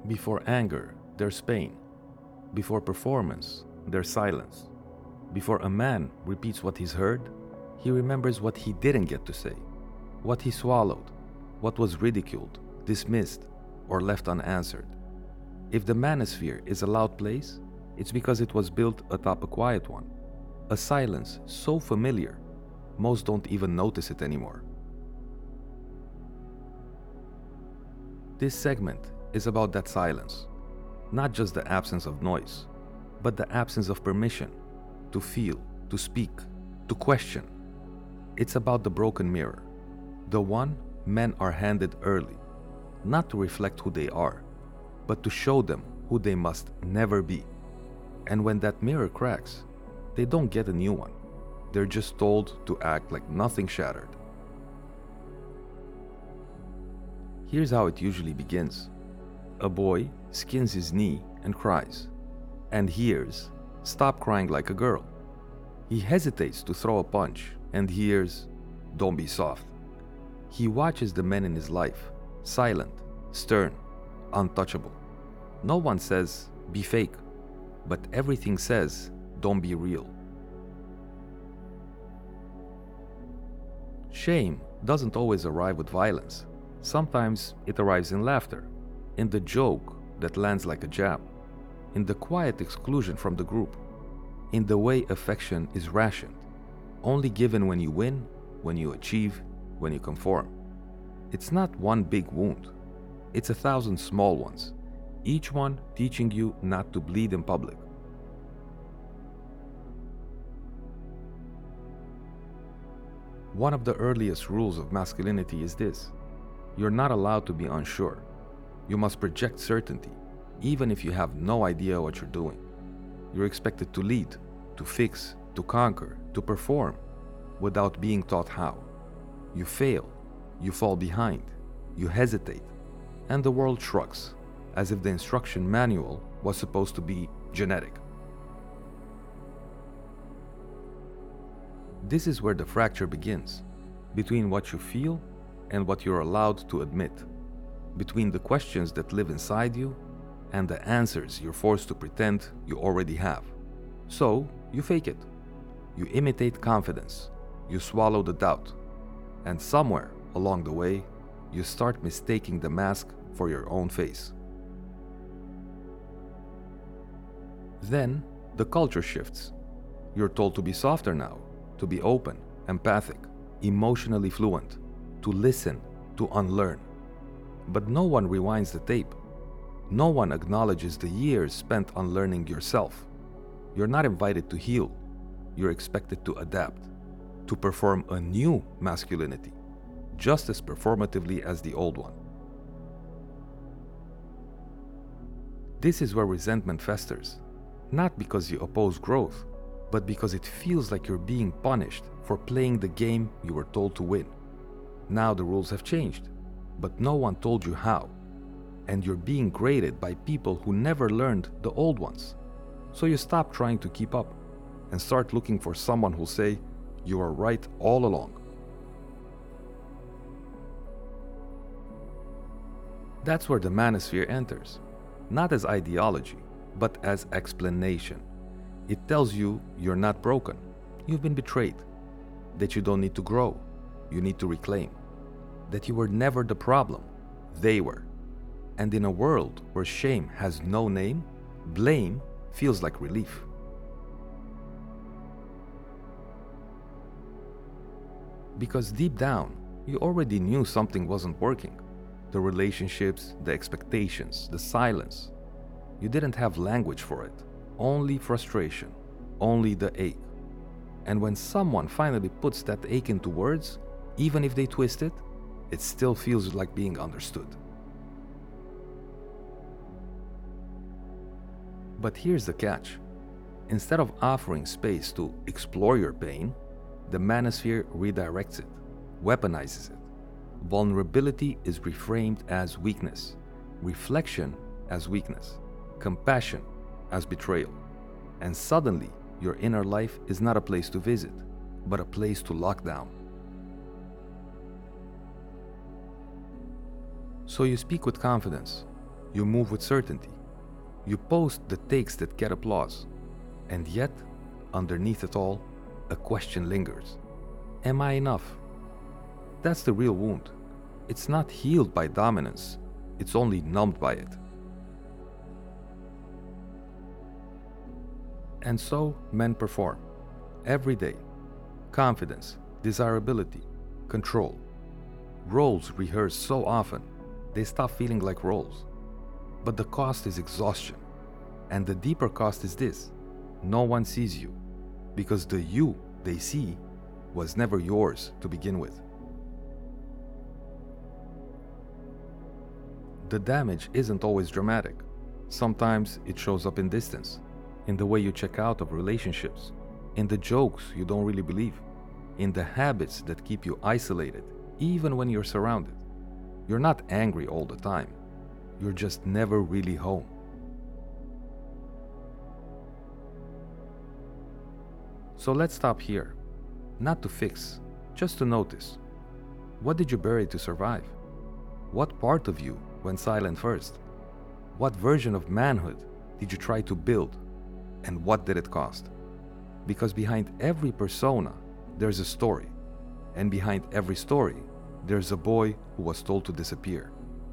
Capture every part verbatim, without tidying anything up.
Before anger, there's pain. Before performance, there's silence. Before a man repeats what he's heard, he remembers what he didn't get to say, what he swallowed, what was ridiculed, dismissed, or left unanswered. If the manosphere is a loud place, it's because it was built atop a quiet one, a silence so familiar, most don't even notice it anymore. This segment is about that silence, not just the absence of noise, but the absence of permission to feel, to speak, to question. It's about the broken mirror, the one men are handed early, not to reflect who they are, but to show them who they must never be. And when that mirror cracks, they don't get a new one. They're just told to act like nothing shattered. Here's how it usually begins. A boy skins his knee and cries, and hears, "Stop crying like a girl." He hesitates to throw a punch and hears, "Don't be soft." He watches the men in his life, silent, stern, untouchable. No one says, "Be fake," but everything says, "Don't be real." Shame doesn't always arrive with violence. Sometimes it arrives in laughter, in the joke that lands like a jab, in the quiet exclusion from the group, in the way affection is rationed, only given when you win, when you achieve, when you conform. It's not one big wound. It's a thousand small ones, each one teaching you not to bleed in public. One of the earliest rules of masculinity is this: you're not allowed to be unsure. You must project certainty, even if you have no idea what you're doing. You're expected to lead, to fix, to conquer, to perform, without being taught how. You fail, you fall behind, you hesitate, and the world shrugs, as if the instruction manual was supposed to be genetic. This is where the fracture begins, between what you feel and what you're allowed to admit, between the questions that live inside you and the answers you're forced to pretend you already have. So, you fake it. You imitate confidence. You swallow the doubt. And somewhere along the way, you start mistaking the mask for your own face. Then, the culture shifts. You're told to be softer now, to be open, empathic, emotionally fluent, to listen, to unlearn. But no one rewinds the tape. No one acknowledges the years spent unlearning yourself. You're not invited to heal. You're expected to adapt, to perform a new masculinity, just as performatively as the old one. This is where resentment festers, not because you oppose growth, but because it feels like you're being punished for playing the game you were told to win. Now the rules have changed, but no one told you how, and you're being graded by people who never learned the old ones. So you stop trying to keep up and start looking for someone who'll say, "You are right all along." That's where the manosphere enters, not as ideology, but as explanation. It tells you you're not broken, you've been betrayed, that you don't need to grow, you need to reclaim, that you were never the problem, they were. And in a world where shame has no name, blame feels like relief. Because deep down, you already knew something wasn't working. The relationships, the expectations, the silence. You didn't have language for it, only frustration, only the ache. And when someone finally puts that ache into words, even if they twist it, it still feels like being understood. But here's the catch. Instead of offering space to explore your pain, the manosphere redirects it, weaponizes it. Vulnerability is reframed as weakness, reflection as weakness, compassion as betrayal. And suddenly, your inner life is not a place to visit, but a place to lock down. So you speak with confidence. You move with certainty. You post the takes that get applause. And yet, underneath it all, a question lingers. Am I enough? That's the real wound. It's not healed by dominance. It's only numbed by it. And so men perform. Every day. Confidence, desirability, control. Roles rehearsed so often, they stop feeling like roles. But the cost is exhaustion. And the deeper cost is this: no one sees you, because the you they see was never yours to begin with. The damage isn't always dramatic. Sometimes it shows up in distance, in the way you check out of relationships, in the jokes you don't really believe, in the habits that keep you isolated even when you're surrounded. You're not angry all the time. You're just never really home. So let's stop here. Not to fix, just to notice. What did you bury to survive? What part of you went silent first? What version of manhood did you try to build? And what did it cost? Because behind every persona, there's a story. And behind every story, there's a boy who was told to disappear.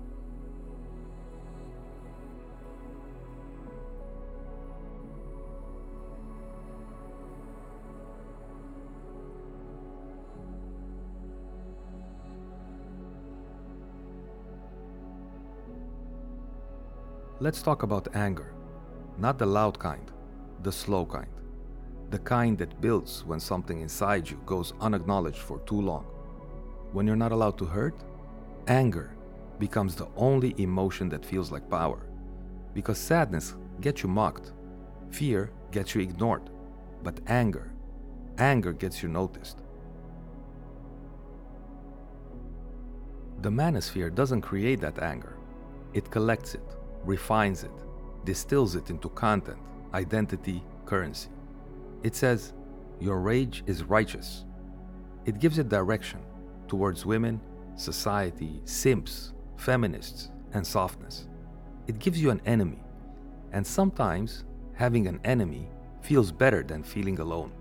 Let's talk about anger. Not the loud kind, the slow kind. The kind that builds when something inside you goes unacknowledged for too long. When you're not allowed to hurt, anger becomes the only emotion that feels like power. Because sadness gets you mocked, fear gets you ignored, but anger, anger gets you noticed. The manosphere doesn't create that anger. It collects it, refines it, distills it into content, identity, currency. It says, your rage is righteous. It gives it direction towards women, society, simps, feminists, and softness. It gives you an enemy, and sometimes having an enemy feels better than feeling alone.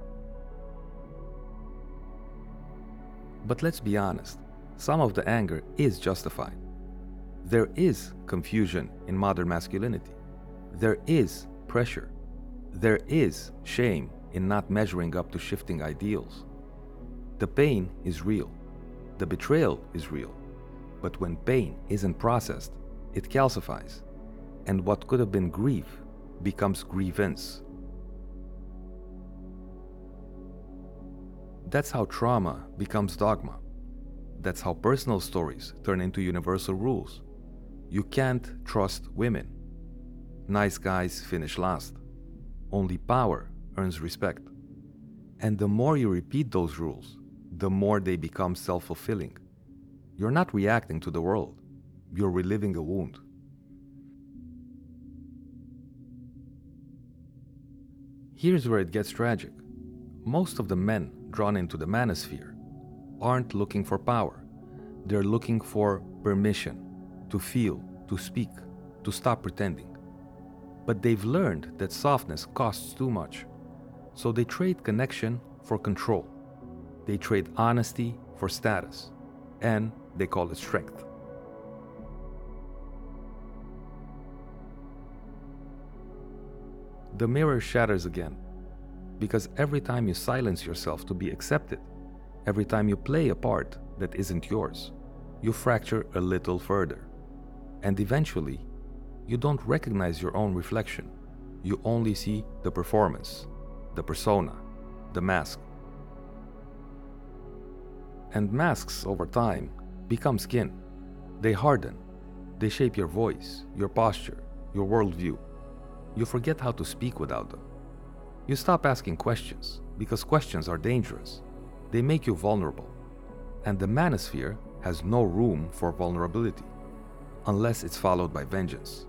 But let's be honest, some of the anger is justified. There is confusion in modern masculinity. There is pressure. There is shame in not measuring up to shifting ideals. The pain is real. The betrayal is real. But when pain isn't processed, it calcifies. And what could have been grief becomes grievance. That's how trauma becomes dogma. That's how personal stories turn into universal rules. You can't trust women. Nice guys finish last. Only power earns respect. And the more you repeat those rules, the more they become self-fulfilling. You're not reacting to the world. You're reliving a wound. Here's where it gets tragic. Most of the men drawn into the manosphere aren't looking for power. They're looking for permission to feel, to speak, to stop pretending. But they've learned that softness costs too much. So they trade connection for control. They trade honesty for status. And they call it strength. The mirror shatters again. Because every time you silence yourself to be accepted, every time you play a part that isn't yours, you fracture a little further. And eventually, you don't recognize your own reflection. You only see the performance, the persona, the mask. And masks, over time, become skin. They harden. They shape your voice, your posture, your worldview. You forget how to speak without them. You stop asking questions, because questions are dangerous. They make you vulnerable. And the manosphere has no room for vulnerability, unless it's followed by vengeance.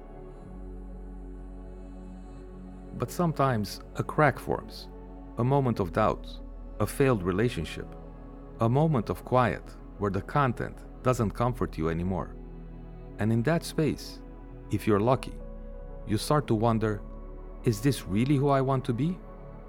But sometimes a crack forms, a moment of doubt, a failed relationship, a moment of quiet where the content doesn't comfort you anymore. And in that space, if you're lucky, you start to wonder, is this really who I want to be?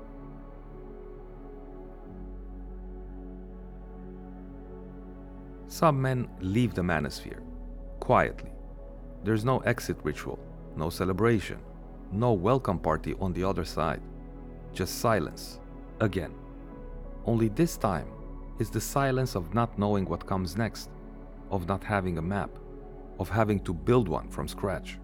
Some men leave the manosphere, quietly. There's no exit ritual, no celebration, no welcome party on the other side. Just silence, again. Only this time is the silence of not knowing what comes next, of not having a map, of having to build one from scratch.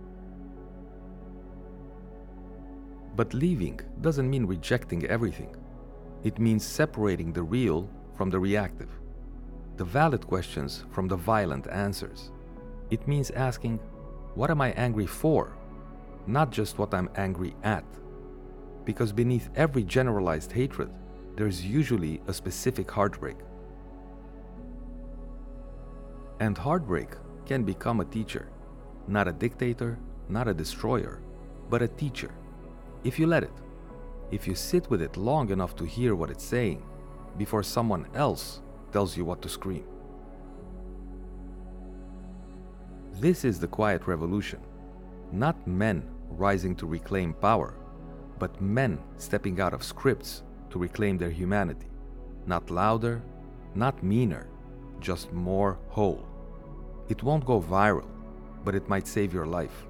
But leaving doesn't mean rejecting everything. It means separating the real from the reactive, the valid questions from the violent answers. It means asking, what am I angry for? Not just what I'm angry at. Because beneath every generalized hatred, there's usually a specific heartbreak. And heartbreak can become a teacher, not a dictator, not a destroyer, but a teacher, if you let it, if you sit with it long enough to hear what it's saying, before someone else tells you what to scream. This is the quiet revolution, not men rising to reclaim power, but men stepping out of scripts to reclaim their humanity, not louder, not meaner, just more whole. It won't go viral, but it might save your life.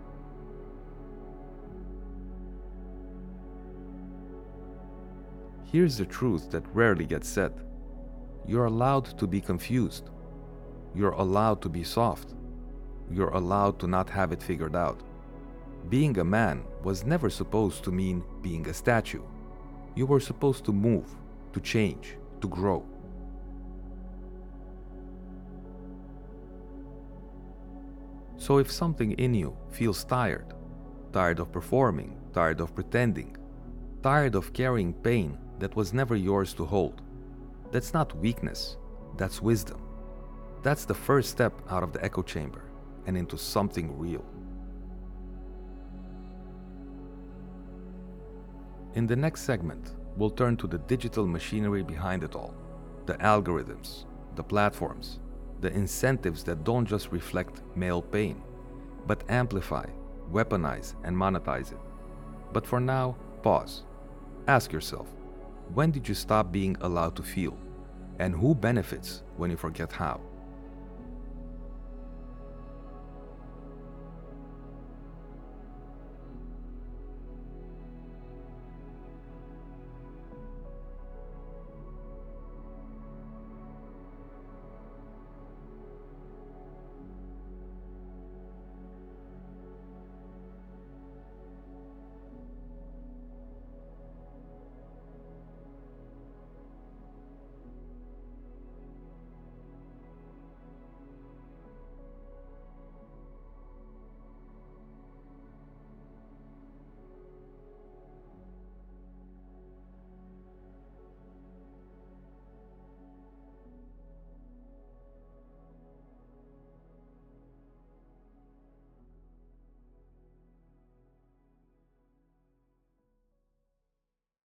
Here's the truth that rarely gets said. You're allowed to be confused. You're allowed to be soft. You're allowed to not have it figured out. Being a man was never supposed to mean being a statue. You were supposed to move, to change, to grow. So if something in you feels tired, tired of performing, tired of pretending, tired of carrying pain that was never yours to hold, that's not weakness, that's wisdom. That's the first step out of the echo chamber and into something real. In the next segment, we'll turn to the digital machinery behind it all, the algorithms, the platforms, the incentives that don't just reflect male pain, but amplify, weaponize, and monetize it. But for now, pause. Ask yourself, when did you stop being allowed to feel? And who benefits when you forget how?